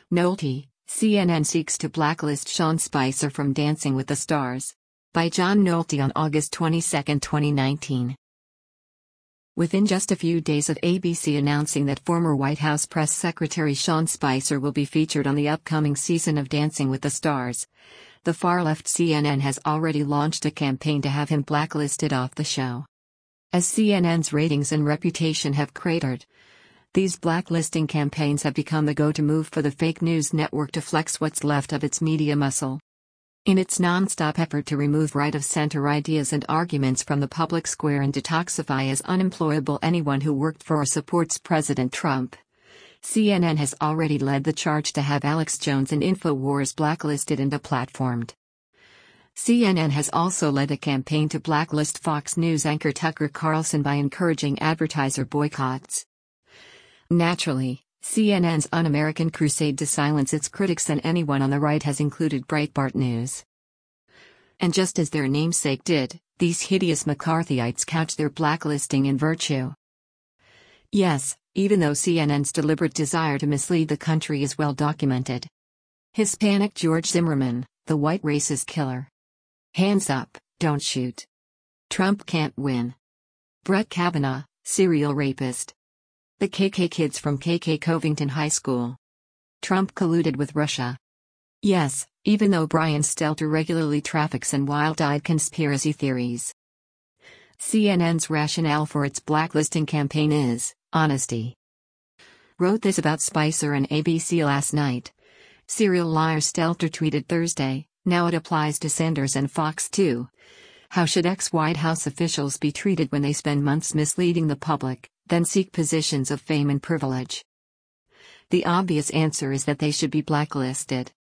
Nolte, CNN seeks to blacklist Sean Spicer from Dancing with the Stars. By John Nolte on August 22, 2019. Within just a few days of ABC announcing that former White House Press Secretary Sean Spicer will be featured on the upcoming season of Dancing with the Stars, the far-left CNN has already launched a campaign to have him blacklisted off the show. As CNN's ratings and reputation have cratered, these blacklisting campaigns have become the go-to move for the fake news network to flex what's left of its media muscle. In its non-stop effort to remove right-of-center ideas and arguments from the public square and detoxify as unemployable anyone who worked for or supports President Trump, CNN has already led the charge to have Alex Jones and InfoWars blacklisted and deplatformed. CNN has also led a campaign to blacklist Fox News anchor Tucker Carlson by encouraging advertiser boycotts. Naturally, CNN's un-American crusade to silence its critics and anyone on the right has included Breitbart News. And just as their namesake did, these hideous McCarthyites couch their blacklisting in virtue. Yes, even though CNN's deliberate desire to mislead the country is well documented. Hispanic George Zimmerman, the white racist killer. Hands up, don't shoot. Trump can't win. Brett Kavanaugh, serial rapist. The KK kids from KK Covington High School. Trump colluded with Russia. Yes, even though Brian Stelter regularly traffics in wild-eyed conspiracy theories. CNN's rationale for its blacklisting campaign is honesty. Wrote this about Spicer and ABC last night. Serial liar Stelter tweeted Thursday, now it applies to Sanders and Fox too. How should ex-White House officials be treated when they spend months misleading the public, then seek positions of fame and privilege? The obvious answer is that they should be blacklisted.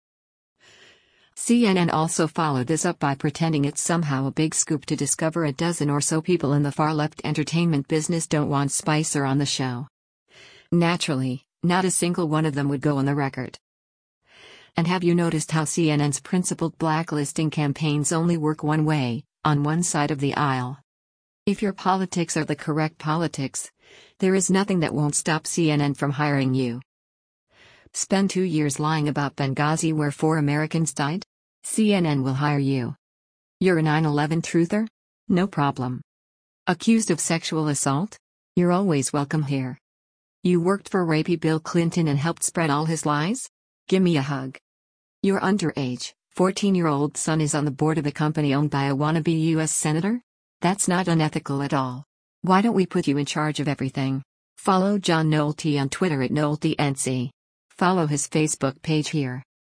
CNN also followed this up by pretending it's somehow a big scoop to discover a dozen or so people in the far-left entertainment business don't want Spicer on the show. Naturally, not a single one of them would go on the record. And have you noticed how CNN's principled blacklisting campaigns only work one way, on one side of the aisle? If your politics are the correct politics, there is nothing that won't stop CNN from hiring you. Spend 2 years lying about Benghazi where 4 Americans died? CNN will hire you. You're a 9/11 truther? No problem. Accused of sexual assault? You're always welcome here. You worked for rapey Bill Clinton and helped spread all his lies? Give me a hug. Your underage, 14-year-old son is on the board of a company owned by a wannabe U.S. senator? That's not unethical at all. Why don't we put you in charge of everything? Follow John Nolte on Twitter @NolteNC. Follow his Facebook page here.